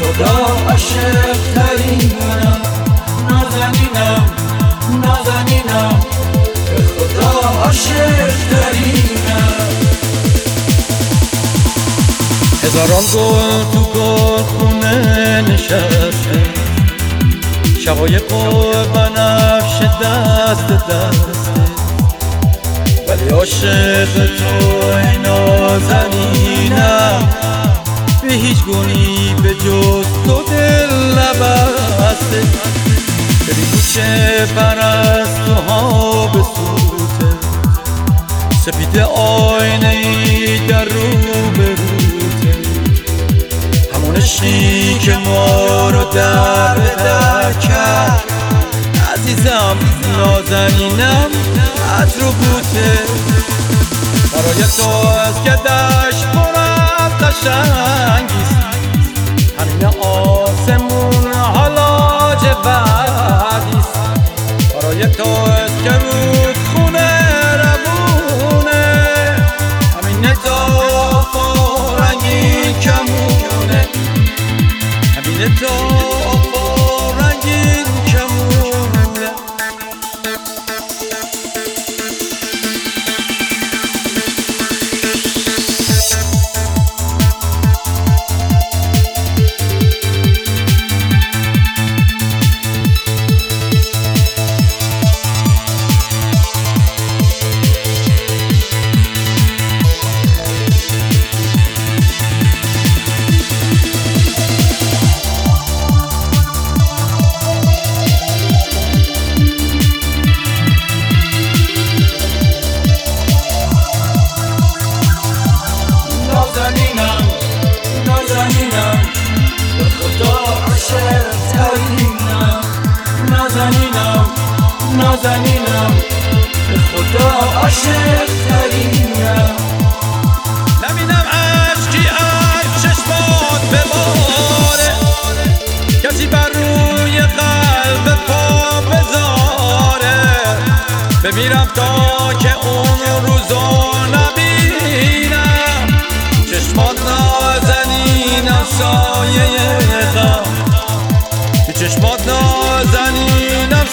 خدا عاشق ترینم، نازنینم نازنینم، به خدا عاشق ترینم. هزاران گل تو گلخونه نشسته، شقایق و بنفشه دست دسته، ولی عاشق تو ای نازنینم، به هیچ گونی به جز تو دل نبسته. ببین کوچه پرستوها به سوته، سپید آینه ای در رو به روته، همون عشقی که ما رو در به در کرد. عزیزم نازنینم عطر و بوته، برای تو از گدش پر از قشنگیست، همین آسمون حالا چه بعدیست. برای تو از که رود خونه روونه، همین طاف و رنگین کمونه، همین طاف و رنگین کمونه. نازنینم نازنینم، به خدا عاشق ترینم، نازنینم نازنینم، به خدا عاشق ترینم. نبینم عشقی از چشمات بباره، کسی بر روی قلب پا بذاره، بمیرم تا که اون روزو نبینم. چشمات نازنینم سایه غم، چشمات نازنینم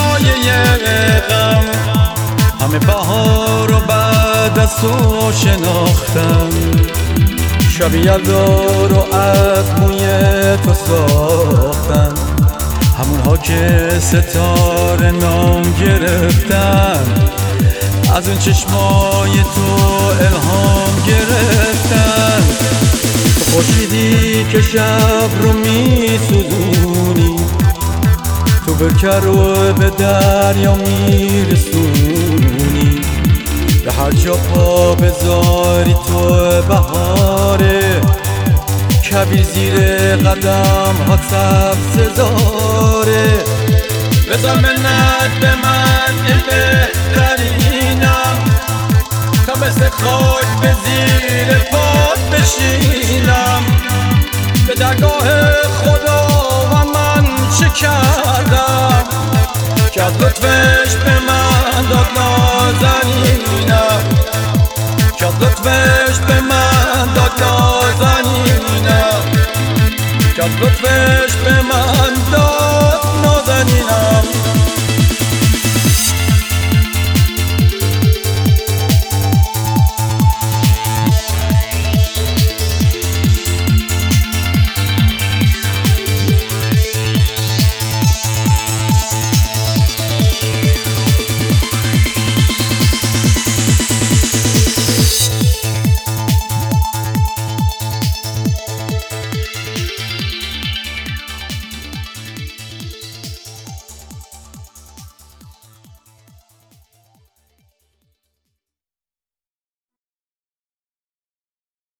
سایه غم. همه بهار و بعد از تو شناختم، شب یلدا رو از موی تو ساختم، همونها که ستاره نام گرفتن، از اون چشمای تو الهام گرفتن. تو خورشیدی که شب رو می سوزونی، تو برکه رو به دریا می رسونی، به هر جا پا بذاری تو بهاره، کبیر زیر قدم ها سبززاره. بذار منت به من که بهترینم، تا مثل خاک به زیر پات بشینم. به درگاه خدا و من چه کردم، که از لطفش به من داد نازنینم، که از لطفش به من داد نازنینم، که از لطفش به من داد